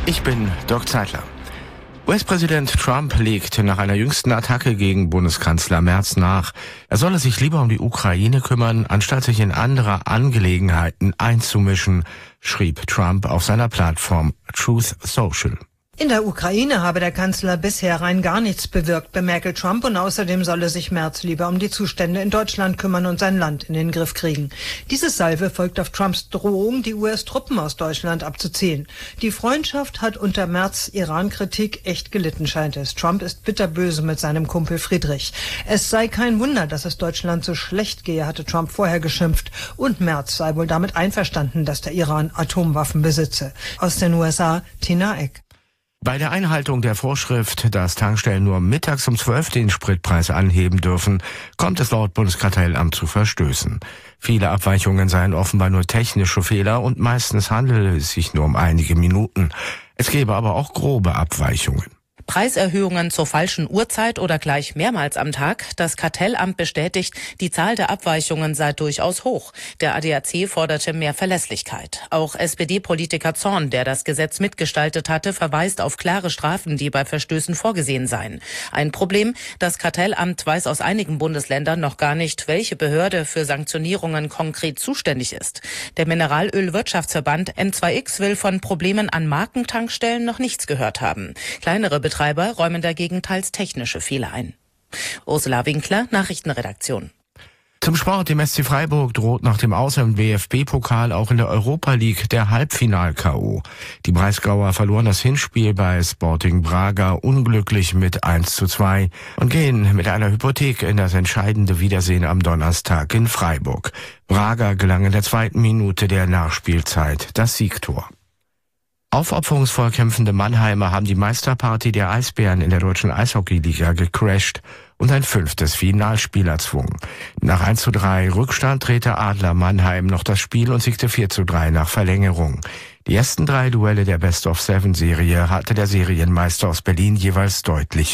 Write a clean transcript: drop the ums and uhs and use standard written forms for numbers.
Ich bin Dirk Zeitler. US-Präsident Trump legt nach einer jüngsten Attacke gegen Bundeskanzler Merz nach. Er solle sich lieber um die Ukraine kümmern, anstatt sich in andere Angelegenheiten einzumischen, schrieb Trump auf seiner Plattform Truth Social. In der Ukraine habe der Kanzler bisher rein gar nichts bewirkt, bemerke Trump, und außerdem solle sich Merz lieber um die Zustände in Deutschland kümmern und sein Land in den Griff kriegen. Diese Salve folgt auf Trumps Drohung, die US-Truppen aus Deutschland abzuziehen. Die Freundschaft hat unter Merz' Iran-Kritik echt gelitten, scheint es. Trump ist bitterböse mit seinem Kumpel Friedrich. Es sei kein Wunder, dass es Deutschland so schlecht gehe, hatte Trump vorher geschimpft. Und Merz sei wohl damit einverstanden, dass der Iran Atomwaffen besitze. Aus den USA, Tina Eck. Bei der Einhaltung der Vorschrift, dass Tankstellen nur mittags um 12 den Spritpreis anheben dürfen, kommt es laut Bundeskartellamt zu Verstößen. Viele Abweichungen seien offenbar nur technische Fehler und meistens handele es sich nur um einige Minuten. Es gäbe aber auch grobe Abweichungen. Preiserhöhungen zur falschen Uhrzeit oder gleich mehrmals am Tag. Das Kartellamt bestätigt, die Zahl der Abweichungen sei durchaus hoch. Der ADAC forderte mehr Verlässlichkeit. Auch SPD-Politiker Zorn, der das Gesetz mitgestaltet hatte, verweist auf klare Strafen, die bei Verstößen vorgesehen seien. Ein Problem: Das Kartellamt weiß aus einigen Bundesländern noch gar nicht, welche Behörde für Sanktionierungen konkret zuständig ist. Der Mineralölwirtschaftsverband N2X will von Problemen an Markentankstellen noch nichts gehört haben. Kleinere Betreiber räumen dagegen teils technische Fehler ein. Ursula Winkler, Nachrichtenredaktion. Zum Sport: Dem SC Freiburg droht nach dem Aus im DFB-Pokal auch in der Europa League der Halbfinal-K.O. Die Breisgauer verloren das Hinspiel bei Sporting Braga unglücklich mit 1:2 und gehen mit einer Hypothek in das entscheidende Wiedersehen am Donnerstag in Freiburg. Braga gelang in der 2. Minute der Nachspielzeit das Siegtor. Aufopferungsvoll kämpfende Mannheimer haben die Meisterparty der Eisbären in der deutschen Eishockeyliga gecrasht und ein 5. Finalspiel erzwungen. Nach 1:3 Rückstand drehte Adler Mannheim noch das Spiel und siegte 4:3 nach Verlängerung. Die ersten 3 Duelle der Best-of-7-Serie hatte der Serienmeister aus Berlin jeweils deutlich